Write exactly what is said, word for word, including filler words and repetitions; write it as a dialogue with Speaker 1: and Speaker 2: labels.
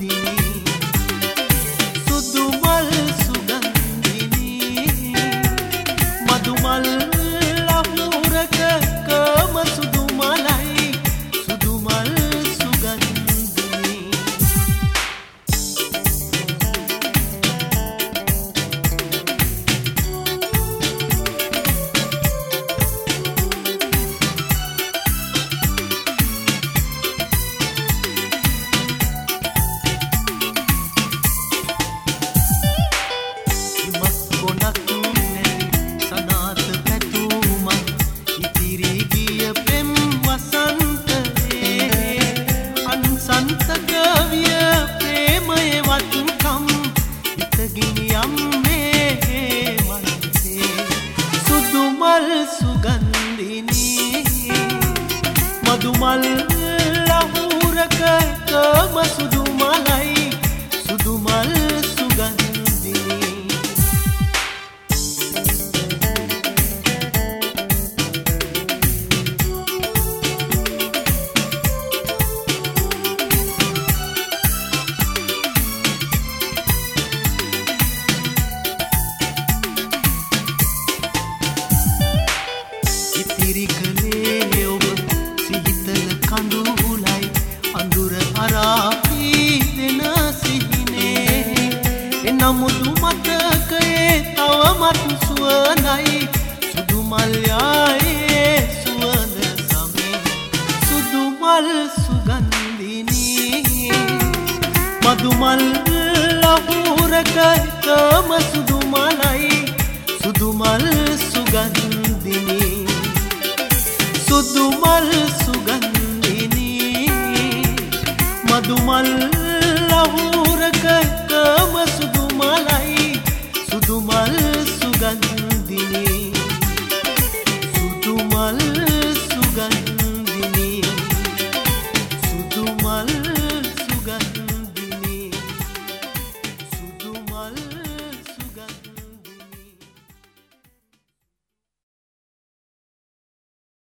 Speaker 1: මල් ලහුරක එකම සුදු මලයි සුදු මල් සුගන්ධිනි ඉතිරි කලේ ඔබ සිහිතල කඳුලයි අඳුර අරාපී දෙන සිහිනේ එනමුදු මතකයේ තවමත් සුවඳයි සුදු මල් යායේ සුවඳ සමේ සුදු මල් සුගන්ධිනි මధు මල් ලහුරක එකම සුදු මලයි සුදු මල් සුගන්ධිනි සුදු මල් සුගන්ධිනි මధు මල් ලහු